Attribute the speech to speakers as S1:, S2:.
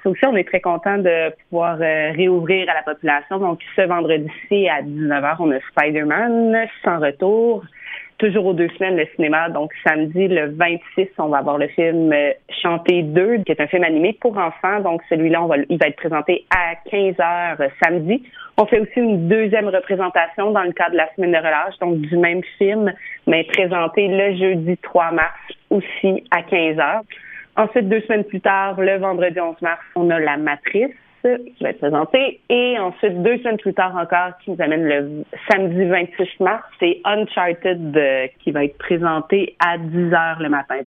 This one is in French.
S1: Ça aussi, on est très content de pouvoir réouvrir à la population. Donc, ce vendredi-ci à 19h, on a Spider-Man sans retour. Toujours aux 2 semaines, le cinéma. Donc, samedi, le 26, on va avoir le film Chanter 2, qui est un film animé pour enfants. Donc, celui-là, il va être présenté à 15h samedi. On fait aussi une deuxième représentation dans le cadre de la semaine de relâche, donc du même film, mais présenté le jeudi 3 mars aussi à 15h. Ensuite, 2 semaines plus tard, le vendredi 11 mars, on a La Matrice qui va être présentée. Et ensuite, 2 semaines plus tard encore, qui nous amène le samedi 26 mars, c'est Uncharted qui va être présenté à 10h le matin.